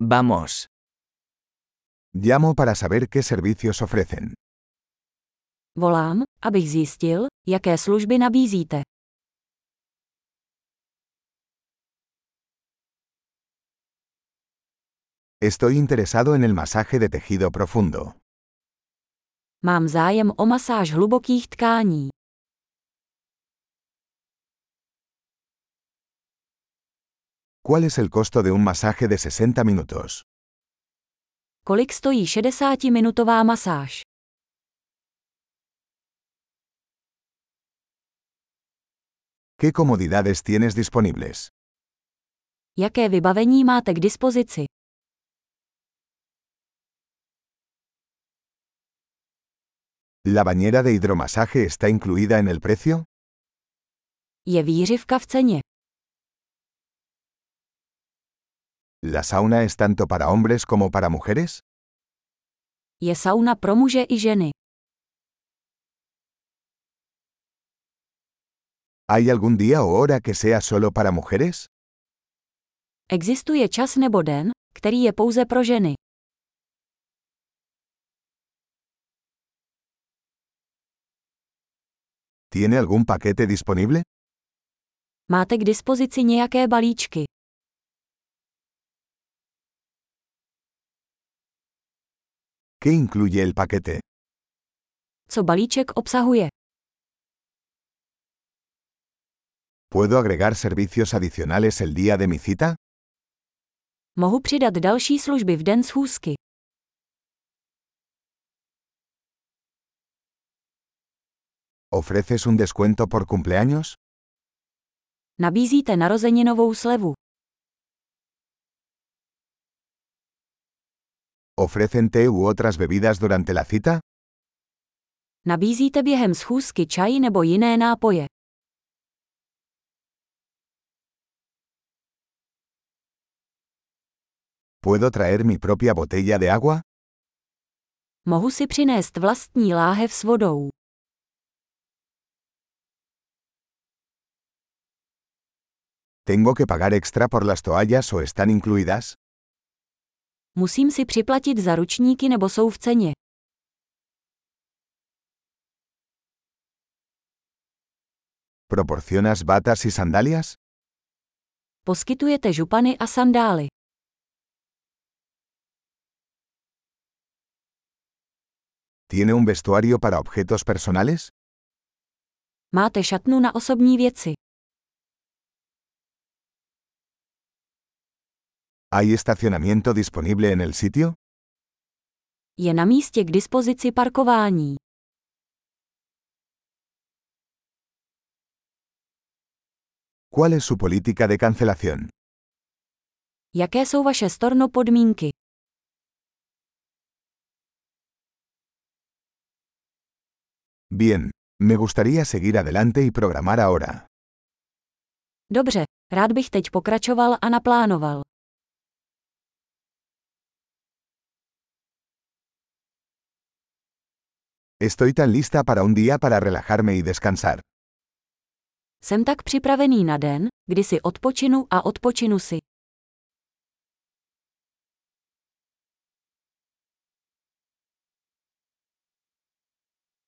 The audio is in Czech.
Vamos. Llamo para saber qué servicios ofrecen. Volám, abych zjistil, jaké služby nabízíte. Estoy interesado en el masaje de tejido profundo. Mám zájem o masáž hlubokých tkání. ¿Cuál es el costo de un masaje de 60 minutos? Kolik stojí 60-minutová masáž? ¿Qué comodidades tienes disponibles? Jaké vybavení máte k dispozici? ¿La bañera de hidromasaje está incluida en el precio? Je výřivka v ceně. ¿La sauna es tanto para hombres como para mujeres? Je sauna pro muže i ženy. ¿Hay algún día o hora que sea solo para mujeres? Existuje čas nebo den, který je pouze pro ženy. ¿Tiene algún paquete disponible? Máte k dispozici nějaké balíčky? ¿Qué incluye el paquete? Co balíček obsahuje? ¿Puedo agregar servicios adicionales el día de mi cita? Mohu přidat další služby v den schůzky. ¿Ofreces un descuento por cumpleaños? Nabízíte narozeninovou slevu. ¿Ofrecen té u otras bebidas durante la cita? Nabízíte během schůzky čaj nebo jiné nápoje. ¿Puedo traer mi propia botella de agua? Mohu si přinést vlastní láhev s vodou. ¿Tengo que pagar extra por las toallas o están incluidas? Musím si připlatit za ručníky nebo jsou v ceně. ¿Proporcionas batas y sandalias? Poskytujete župany a sandály. ¿Tiene un vestuario para objetos personales? Máte šatnu na osobní věci. ¿Hay estacionamiento disponible en el sitio? Je na místě k dispozici parkování. ¿Cuál es su política de cancelación? Jaké jsou vaše storno podmínky? Bien, me gustaría seguir adelante y programar ahora. Dobře, rád bych teď pokračoval a naplánoval. Estoy tan lista para un día para relajarme y descansar. Jsem tak připravený na den, kdy si odpočinu a odpočinu si.